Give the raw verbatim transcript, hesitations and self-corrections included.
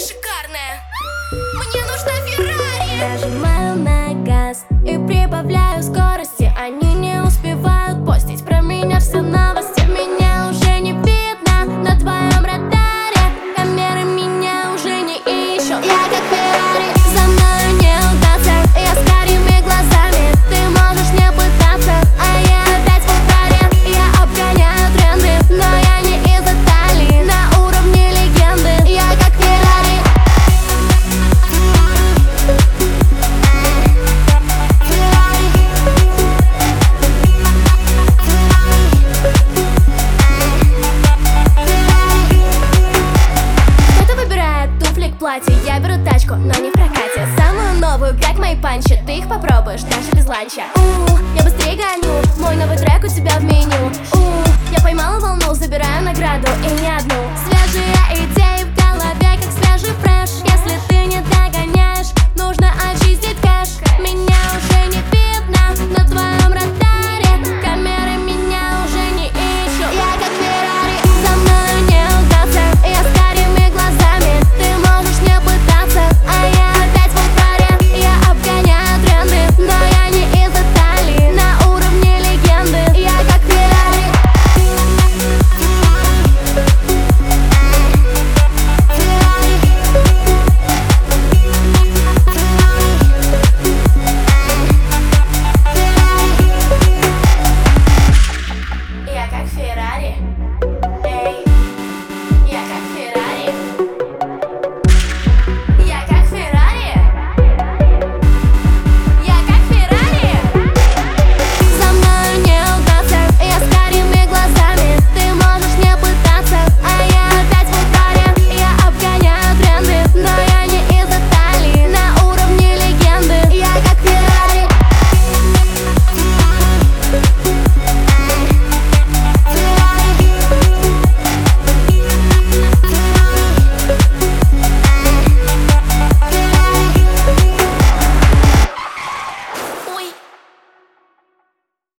шикарная. Мне нужна Феррари. Нажимаю на газ и прибавляю скорости. Они не успевают постить про меня все новости. Меня уже не видно на твоем радаре. Камеры меня уже не ищут. Я как Феррари, за мною не угнаться. Я с карими глазами, ты можешь не пытаться. А я опять в ударе, я обгоняю тренды. Но я не из Италии, на уровне легенды. Я как Феррари. Кто-то выбирает туфли к платью, я беру тачку, но не в прокате. Самую новую, как мои панчи, ты их попробуешь даже без ланча. У, я быстрее гоню, мой новый трек у тебя в меню. У, я поймала волну, забираю награду и не одну. Свежие идеи